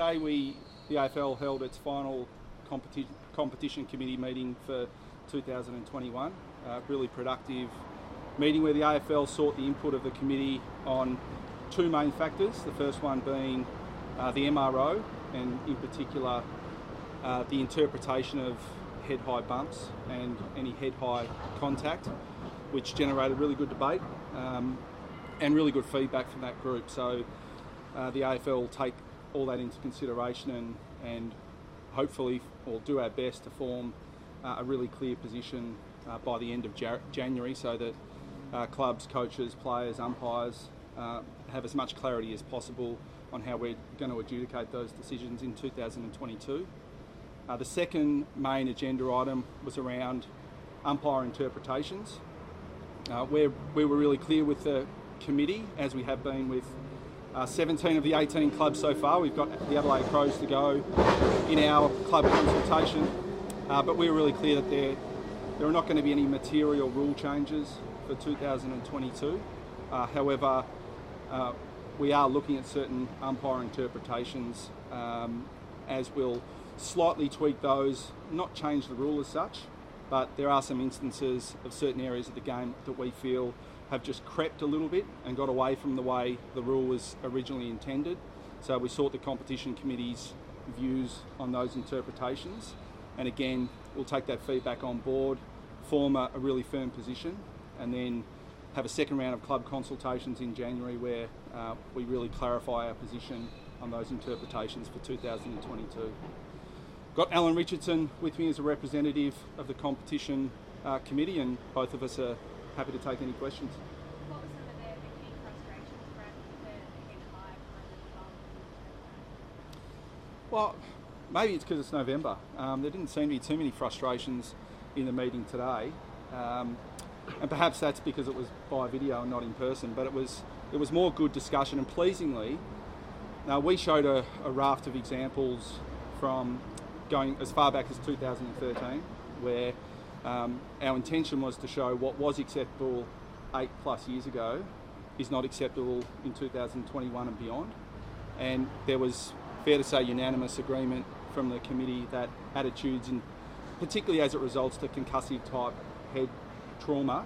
today the AFL held its final competition committee meeting for 2021. Really productive meeting where the AFL sought the input of the committee on two main factors. The first one being the MRO, and in particular the interpretation of head-high bumps and any head-high contact, which generated really good debate and really good feedback from that group. So the AFL will take all that into consideration and hopefully we'll do our best to form a really clear position by the end of January, so that clubs, coaches, players, umpires have as much clarity as possible on how we're going to adjudicate those decisions in 2022. The second main agenda item was around umpire interpretations. We were really clear with the committee, as we have been with 17 of the 18 clubs so far. We've got the Adelaide Crows to go in our club consultation, but we were really clear that there are not going to be any material rule changes for 2022. However, we are looking at certain umpire interpretations as we'll slightly tweak those, not change the rule as such, but there are some instances of certain areas of the game that we feel have just crept a little bit and got away from the way the rule was originally intended. So we sought the competition committee's views on those interpretations, and again we'll take that feedback on board, form a really firm position, and then have a second round of club consultations in January where we really clarify our position on those interpretations for 2022. Got Alan Richardson with me as a representative of the competition committee, and both of us are happy to take any questions. What were some of the key frustrations around the head-high bump? Well, maybe it's because it's November. There didn't seem to be too many frustrations in the meeting today, and perhaps that's because it was by video and not in person. But it was more good discussion, and pleasingly, we showed a raft of examples from going as far back as 2013, where our intention was to show what was acceptable 8+ years ago is not acceptable in 2021 and beyond. And there was, fair to say, unanimous agreement from the committee that attitudes, and particularly as it results to concussive type head trauma,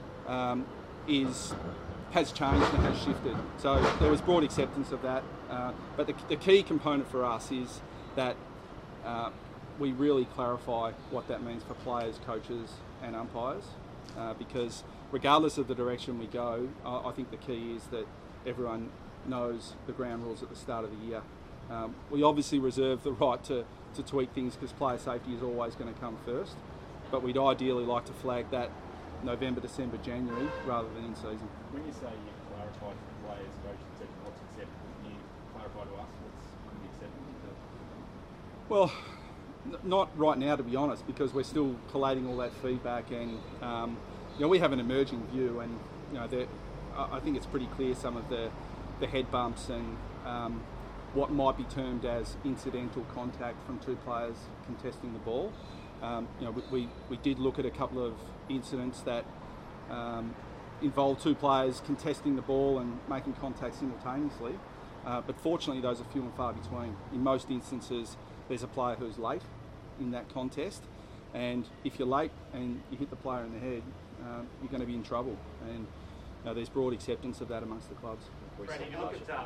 has changed and has shifted. So there was broad acceptance of that. But the key component for us is that we really clarify what that means for players, coaches and umpires, because regardless of the direction we go, I think the key is that everyone knows the ground rules at the start of the year. We obviously reserve the right to tweak things because player safety is always going to come first, but we'd ideally like to flag that November, December, January rather than in season. When you say you clarify for players, coaches, etc., what's acceptable, can you clarify to us what's acceptable? Well, not right now, to be honest, because we're still collating all that feedback, and we have an emerging view, and I think it's pretty clear some of the head bumps and what might be termed as incidental contact from two players contesting the ball. We did look at a couple of incidents that involved two players contesting the ball and making contact simultaneously, but fortunately those are few and far between. In most instances there's a player who's late in that contest, and if you're late and you hit the player in the head, you're going to be in trouble, and there's broad acceptance of that amongst the clubs. Brad, if you look at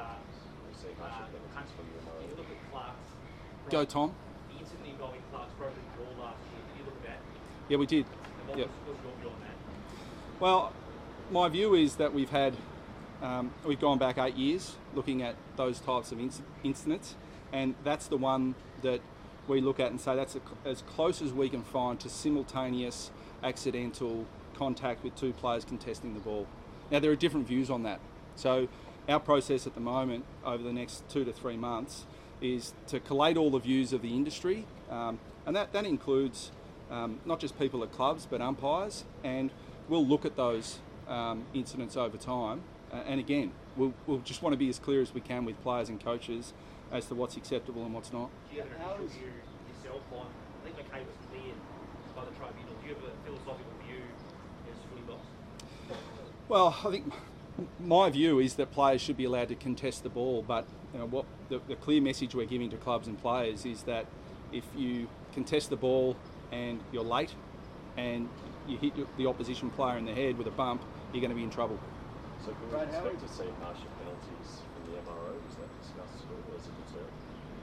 Clark's, Go Tom. the incident involving Clark's broken ball last year, did you look at that? Yeah, we did. And what Yep. was your view on that? Well, my view is that we've gone back 8 years looking at those types of incidents, and that's the one that we look at and say that's as close as we can find to simultaneous accidental contact with two players contesting the ball. Now, there are different views on that. So our process at the moment over the next 2 to 3 months is to collate all the views of the industry, and that includes not just people at clubs but umpires, and we'll look at those incidents over time, and again we'll just want to be as clear as we can with players and coaches as to what's acceptable and what's not. Do you have an initial view yourself on, I think McKay was cleared by the tribunal, do you have a philosophical view as footy boss? Well, I think my view is that players should be allowed to contest the ball, but what the clear message we're giving to clubs and players is that if you contest the ball and you're late and you hit the opposition player in the head with a bump, you're going to be in trouble. So can we expect to see harsher penalties from the MRO? Is that discussed at all as a deterrent?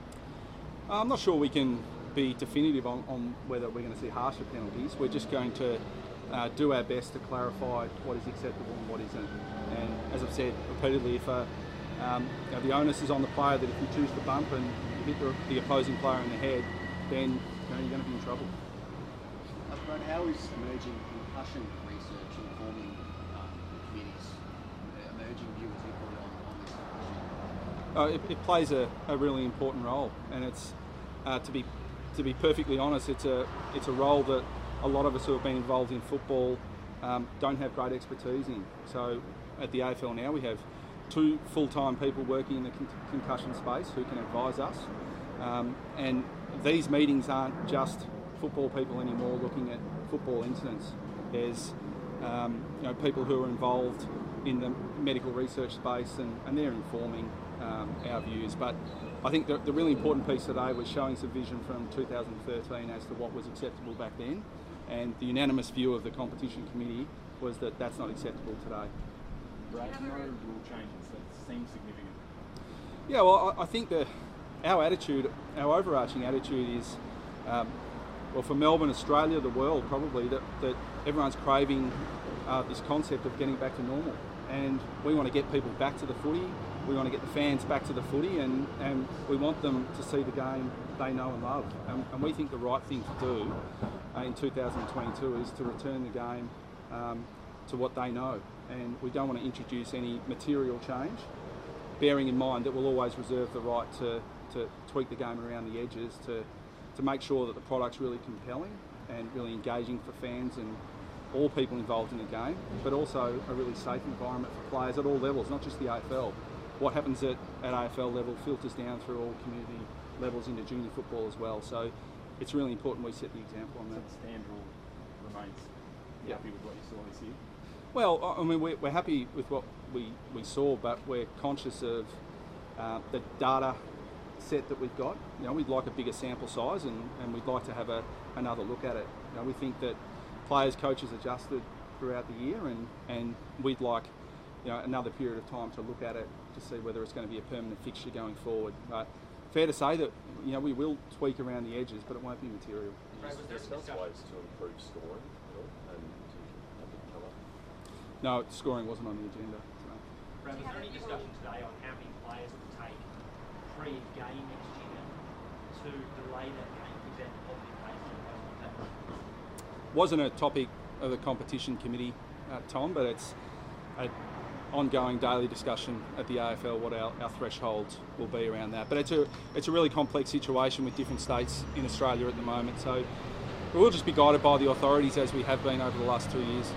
I'm not sure we can be definitive on whether we're going to see harsher penalties. We're just going to do our best to clarify what is acceptable and what isn't. And as I've said repeatedly, if the onus is on the player that if you choose to bump and you hit the opposing player in the head, then you're going to be in trouble. Brad, how is emerging concussion research informing the committee's emerging view, as you call it, on this issue? It plays a really important role, and it's to be perfectly honest, it's a role that a lot of us who have been involved in football don't have great expertise in. So at the AFL now we have 2 full-time people working in the concussion space who can advise us, and these meetings aren't just football people anymore looking at football incidents. There's people who are involved in the medical research space, and they're informing our views. But I think the really important piece today was showing some vision from 2013 as to what was acceptable back then, and the unanimous view of the competition committee was that that's not acceptable today. Brad, no rule changes, that seems significant. Yeah, well, I think that our overarching attitude is, for Melbourne, Australia, the world probably, that everyone's craving this concept of getting back to normal. And we want to get people back to the footy, we want to get the fans back to the footy, and we want them to see the game they know and love. And we think the right thing to do in 2022 is to return the game to what they know. And we don't want to introduce any material change, bearing in mind that we'll always reserve the right to tweak the game around the edges to make sure that the product's really compelling and really engaging for fans and all people involved in the game, but also a really safe environment for players at all levels, not just the AFL. What happens at AFL level filters down through all community levels into junior football as well. So it's really important we set the example on that. So the stand rule remains happy with what you saw this year? Well, I mean, we're happy with what we saw, but we're conscious of the data set that we've got. We'd like a bigger sample size, and we'd like to have another look at it. We think that players, coaches adjusted throughout the year, and we'd like another period of time to look at it to see whether it's going to be a permanent fixture going forward. But fair to say that we will tweak around the edges, but it won't be material. Did you discuss ways to improve scoring at all, and that didn't come up? No, scoring wasn't on the agenda today. Brad, was there any discussion today on how many players it would take pre-game next year to delay that game, for example, positive case as opposed to that? Wasn't a topic of the competition committee, Tom, but it's an ongoing daily discussion at the AFL what our thresholds will be around that. But it's a really complex situation with different states in Australia at the moment, so we'll just be guided by the authorities as we have been over the last 2 years.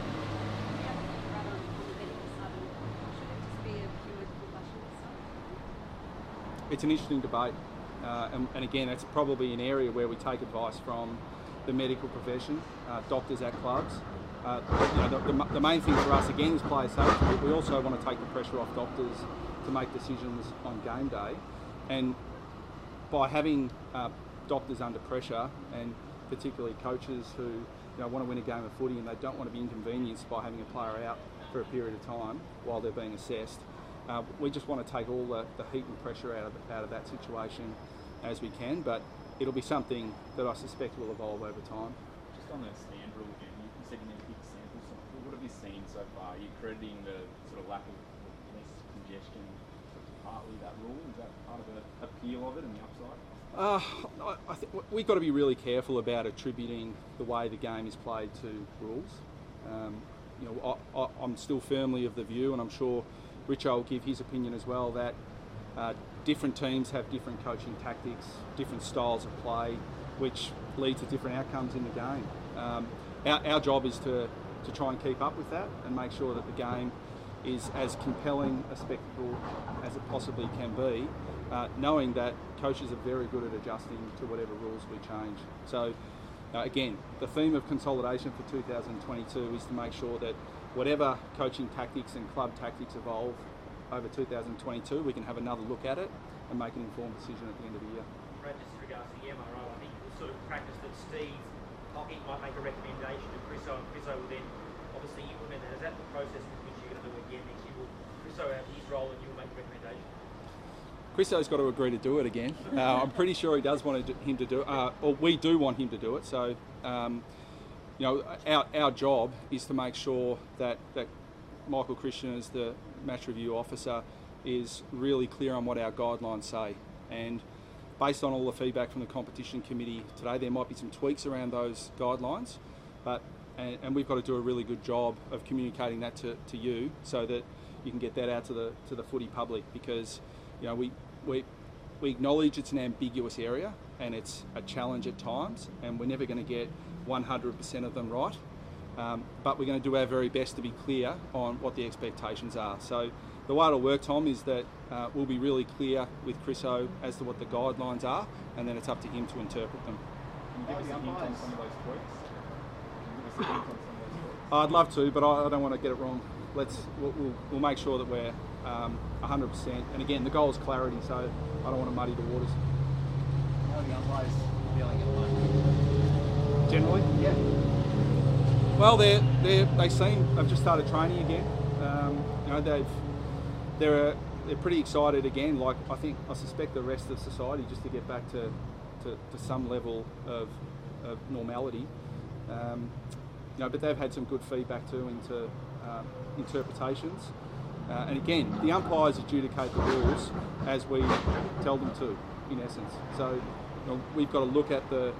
It's an interesting debate, and again, it's probably an area where we take advice from the medical profession, doctors at clubs. The main thing for us again is player safety, but we also want to take the pressure off doctors to make decisions on game day, and by having doctors under pressure, and particularly coaches who want to win a game of footy and they don't want to be inconvenienced by having a player out for a period of time while they're being assessed. We just want to take all the heat and pressure out of that situation as we can, but it'll be something that I suspect will evolve over time. Just on the stand rule again, you said you need a big sample size. What have you seen so far? Are you crediting the sort of lack of less congestion partly that rule? Is that part of the appeal of it and the upside? I think we've got to be really careful about attributing the way the game is played to rules. I'm still firmly of the view, and I'm sure Richo will give his opinion as well, that different teams have different coaching tactics, different styles of play, which lead to different outcomes in the game. Our job is to try and keep up with that and make sure that the game is as compelling a spectacle as it possibly can be, knowing that coaches are very good at adjusting to whatever rules we change. So again, the theme of consolidation for 2022 is to make sure that whatever coaching tactics and club tactics evolve over 2022, we can have another look at it and make an informed decision at the end of the year. Brad, just in regards to the MRO, I think it was sort of practice that Steve Hockey might make a recommendation to Chriso, and Chriso will then obviously implement that. Is that the process which you're going to do again next year? Will Chriso have his role and you'll make a recommendation? Chriso's got to agree to do it again. I'm pretty sure he does want him to do it, or we do want him to do it. So, you know, our job is to make sure that Michael Christian, as the match review officer, is really clear on what our guidelines say. And based on all the feedback from the competition committee today, there might be some tweaks around those guidelines, but and we've got to do a really good job of communicating that to you so that you can get that out to the footy public, because you know we acknowledge it's an ambiguous area and it's a challenge at times, and we're never going to get 100% of them right, but we're going to do our very best to be clear on what the expectations are. So the way it'll work, Tom, is that we'll be really clear with Chriso as to what the guidelines are, and then it's up to him to interpret them. Can you give us a hint on some of those tweaks? Can you give us a hint on some of those tweaks? I'd love to, but I don't want to get it wrong. We'll make sure that we're 100%. And again, the goal is clarity, so I don't want to muddy the waters. How are the umpires feeling at the moment? Generally, Yeah. well, they've just started training again. You know, they're pretty excited again. Like I suspect the rest of society, just to get back to some level of normality. You know, but they've had some good feedback too into interpretations. And again, the umpires adjudicate the rules as we tell them to, in essence. So you know, we've got to look at the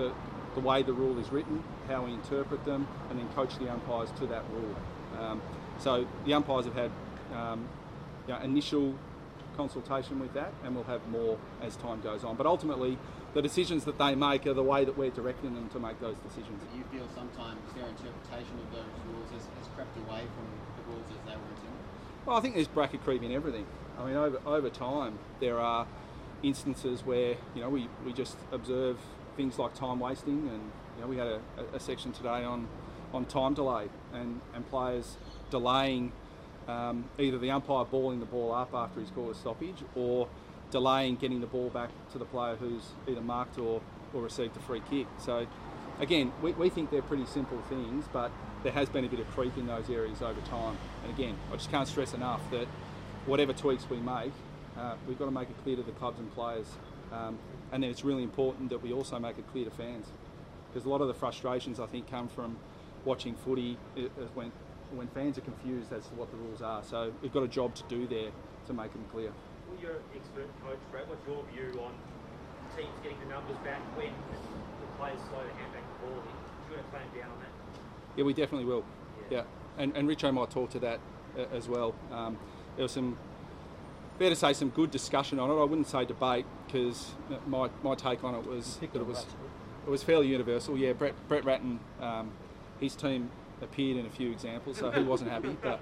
way the rule is written, how we interpret them, and then coach the umpires to that rule. So the umpires have had you know, initial consultation with that, and we'll have more as time goes on. But ultimately, the decisions that they make are the way that we're directing them to make those decisions. Do you feel sometimes their interpretation of those rules has crept away from the rules as they were intended? Well, I think there's bracket creep in everything. I mean, over time, there are instances where, you know, we just observe things like time wasting, and you know, we had a section today on time delay and players delaying either the umpire balling the ball up after he's called a stoppage, or delaying getting the ball back to the player who's either marked or received a free kick. So again, we think they're pretty simple things, but there has been a bit of creep in those areas over time. And again, I just can't stress enough that whatever tweaks we make, we've got to make it clear to the clubs and players. And then it's really important that we also make it clear to fans, because a lot of the frustrations, I think, come from watching footy when fans are confused as to what the rules are. So we've got a job to do there to make them clear. Well, you're an expert coach, Brad. What's your view on teams getting the numbers back when the players slow to hand back the ball? Are you going to clamp down on that? Yeah, we definitely will. Yeah. And Richo might talk to that as well. There was fair to say, some good discussion on it. I wouldn't say debate, because my take on it was that it was fairly universal. Yeah, Brett Ratton, his team appeared in a few examples, so he wasn't happy. But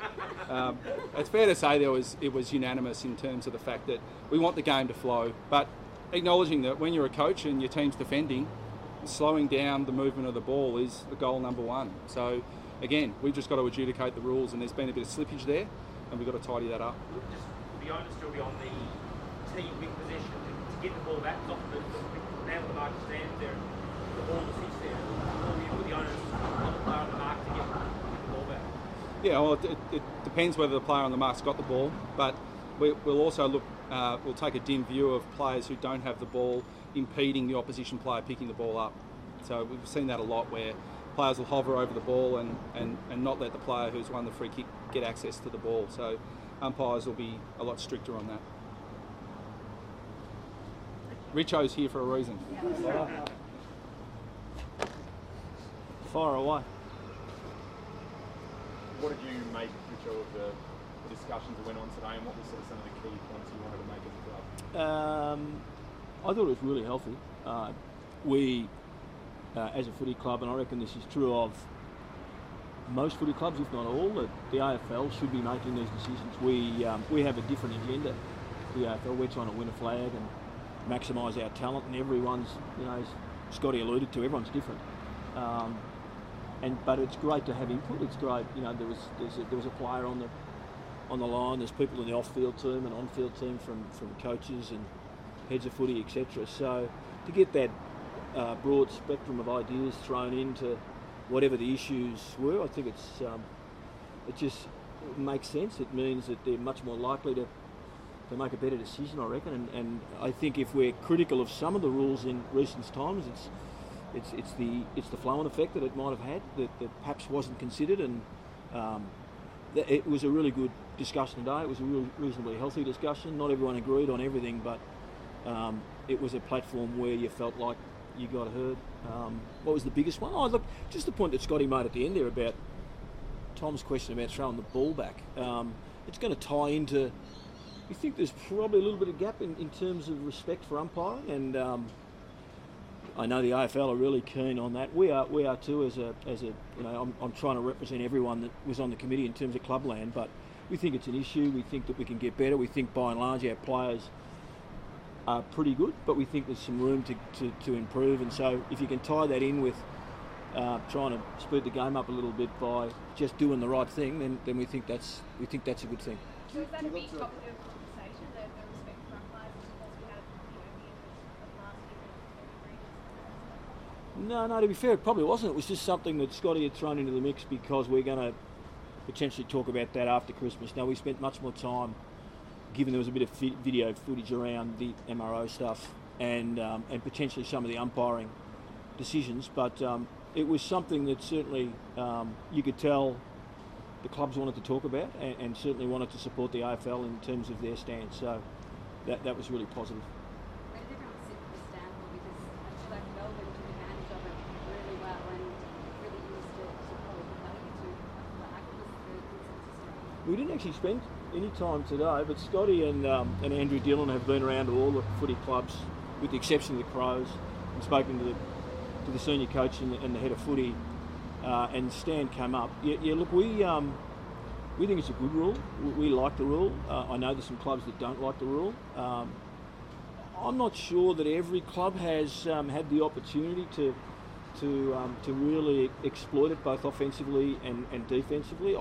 it's fair to say it was unanimous in terms of the fact that we want the game to flow, but acknowledging that when you're a coach and your team's defending, slowing down the movement of the ball is the goal number one. So again, we've just got to adjudicate the rules, and there's been a bit of slippage there, and we've got to tidy that up. Just the onus still be on the team with possession to get the ball back. Not now the mark stands there, the ball sits there. You put the onus on the player on the mark to get the ball back. Yeah, well, it depends whether the player on the mark's got the ball, but we'll also look. We'll take a dim view of players who don't have the ball impeding the opposition player picking the ball up. So we've seen that a lot, where players will hover over the ball and not let the player who's won the free kick get access to the ball. So umpires will be a lot stricter on that. Richo's here for a reason. Fire away. What did you make, Richo, of the discussions that went on today, and what were sort of some of the key points you wanted to make as a club? I thought it was really healthy. We, as a footy club, and I reckon this is true of most footy clubs, if not all, that the AFL should be making these decisions. We have a different agenda. The AFL, we're trying to win a flag and maximise our talent, and everyone's, you know, as Scotty alluded to, everyone's different. But it's great to have input. It's great, you know. There was a player on on the line. There's people in the off-field team and on-field team from coaches and heads of footy, etc. So to get that broad spectrum of ideas thrown into whatever the issues were, I think it just makes sense. It means that they're much more likely to make a better decision, I reckon. And I think if we're critical of some of the rules in recent times, it's the flow-on effect that it might have had that perhaps wasn't considered. And it was a really good discussion today. It was a reasonably healthy discussion. Not everyone agreed on everything, but it was a platform where you felt like you got heard. What was the biggest one? Oh, look, just the point that Scotty made at the end there about Tom's question about throwing the ball back. It's going to tie into. We think there's probably a little bit of gap in terms of respect for umpiring, and I know the AFL are really keen on that. We are too. As a I'm trying to represent everyone that was on the committee in terms of clubland, but we think it's an issue. We think that we can get better. We think by and large our players are pretty good, but we think there's some room to improve. And so if you can tie that in with trying to speed the game up a little bit by just doing the right thing, then we think that's a good thing. So is that a big topic of conversation, the respect for umpires, as we had the end of last year? No, to be fair, it probably wasn't. It was just something that Scotty had thrown into the mix because we're going to potentially talk about that after Christmas. Now, we spent much more time, given there was a bit of video footage around the MRO stuff and potentially some of the umpiring decisions, but it was something that certainly you could tell the clubs wanted to talk about and certainly wanted to support the AFL in terms of their stance. So that was really positive. Where did everyone sit with the stand for? Because I feel like Melbourne took advantage of it really well and really used it to probably propel you to a flag. What was the consensus around? We didn't actually spend any time today, but Scotty and Andrew Dillon have been around to all the footy clubs, with the exception of the Crows, and spoken to the senior coach and the head of footy. And Stan came up. Yeah. Look, we think it's a good rule. We like the rule. I know there's some clubs that don't like the rule. I'm not sure that every club has had the opportunity to really exploit it both offensively and defensively.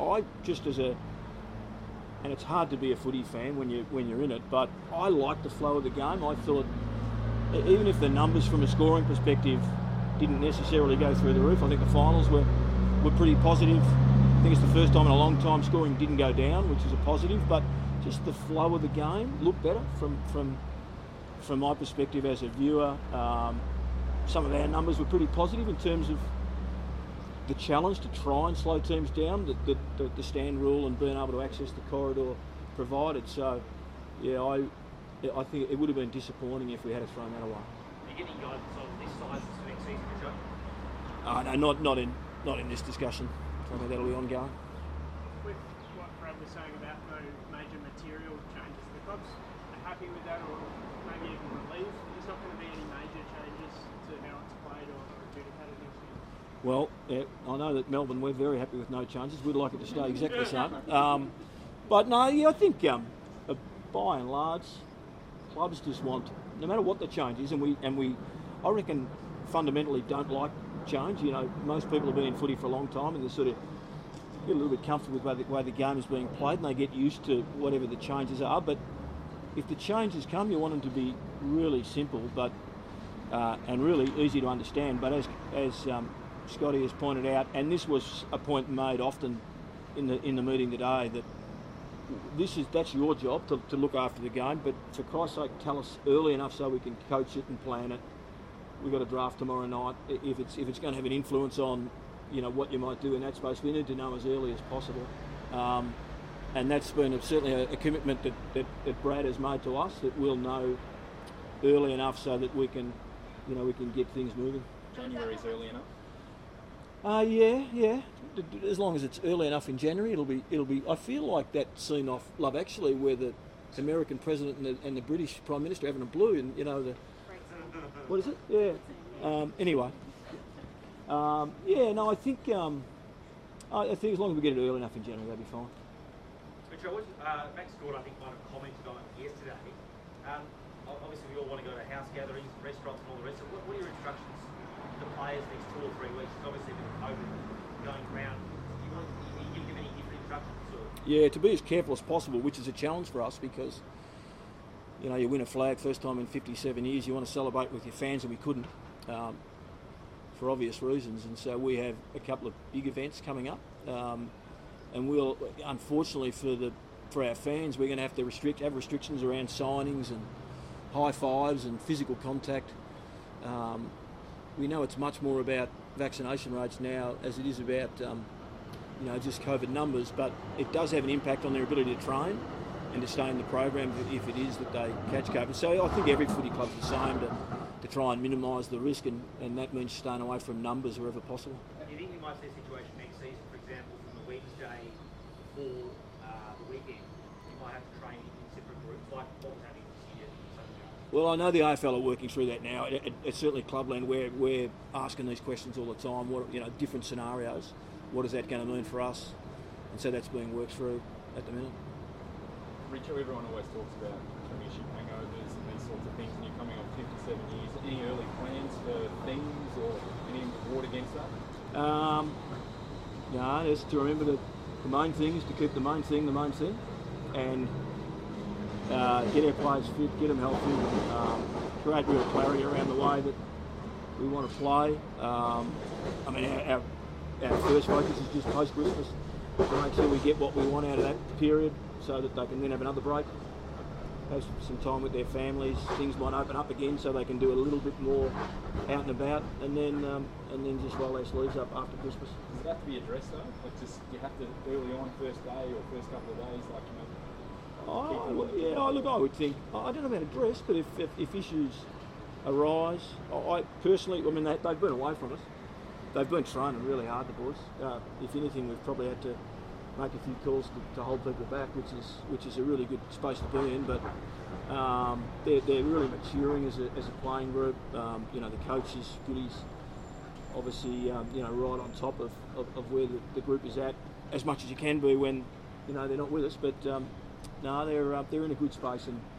And it's hard to be a footy fan when you're in it, but I like the flow of the game. I thought, even if the numbers from a scoring perspective didn't necessarily go through the roof, I think the finals were pretty positive. I think it's the first time in a long time scoring didn't go down, which is a positive, but just the flow of the game looked better from my perspective as a viewer. Some of our numbers were pretty positive in terms of the challenge to try and slow teams down, the stand rule and being able to access the corridor provided. So, yeah, I think it would have been disappointing if we had thrown that away. Are you getting guidance on this size for next season, Joe? No, not in this discussion. I think that'll be ongoing. With what Brad was saying about no major material changes, the clubs are happy with that, or maybe even relieved? There's not going to be any major changes to how it's played or adjudicated next year? Well, yeah, I know that Melbourne, we're very happy with no changes. We'd like it to stay exactly the same. But no, yeah, I think by and large, clubs just want, no matter what the change is, and we, I reckon, fundamentally don't like change. You know, most people have been in footy for a long time, and they sort of get a little bit comfortable with the way the game is being played, and they get used to whatever the changes are. But if the changes come, you want them to be really simple, but and really easy to understand. But as Scotty has pointed out, and this was a point made often in the meeting today, that that's your job to look after the game, but for Christ's sake, tell us early enough so we can coach it and plan it. We've got a draft tomorrow night. If it's going to have an influence on, what you might do in that space, we need to know as early as possible. And that's been certainly a commitment that Brad has made to us, that we'll know early enough so that we can get things moving. January is early enough? Yeah. As long as it's early enough in January, it'll be. I feel like that scene off Love Actually, where the American president and the British Prime Minister having a blue, and what is it? Yeah. Anyway. I think as long as we get it early enough in January, that'll be fine. So, Joe, Max Gordon, I think, might have commented on it yesterday. Obviously, we all want to go to house gatherings, restaurants, and all the rest of it. What are your instructions to the players next 2 or 3 weeks? There's obviously a bit of COVID going around. Do you give them any different instructions? Or? Yeah, to be as careful as possible, which is a challenge for us because, you know, you win a flag first time in 57 years, you want to celebrate with your fans, and we couldn't for obvious reasons. And so we have a couple of big events coming up, and we'll, unfortunately for our fans, we're going to have have restrictions around signings and high fives and physical contact. We know it's much more about vaccination rates now as it is about just COVID numbers, but it does have an impact on their ability to train and to stay in the program if it is that they catch COVID. So I think every footy club's the same to try and minimise the risk, and that means staying away from numbers wherever possible. Do you think we might see a situation next season, for example, from the Wednesday before the weekend, you might have to train in separate groups like what was happening this year? Well, I know the AFL are working through that now. It's certainly Clubland. We're asking these questions all the time. What, different scenarios. What is that going to mean for us? And so that's being worked through at the minute. Richo, everyone always talks about premiership hangovers and these sorts of things, and you're coming on 57 years. Any early plans for things or any reward against that? No, just to remember that the main thing is to keep the main thing, and get our players fit, get them healthy, create real clarity around the way that we want to play. Our first focus is just post-Christmas to make sure we get what we want out of that period so that they can then have another break, have some time with their families. Things might open up again so they can do a little bit more out and about, and then just roll their sleeves up after Christmas. Does it have to be addressed though? Like just you have to early on, first day or first couple of days, I would think, I don't know about address, but if issues arise, I personally, they've been away from us. They've been training really hard, the boys. If anything, we've probably had to make a few calls to hold people back, which is a really good space to be in. But they're really maturing as a playing group. The coaches, Goodies, obviously, right on top of where the group is at, as much as you can be when they're not with us. But no, they're in a good space, and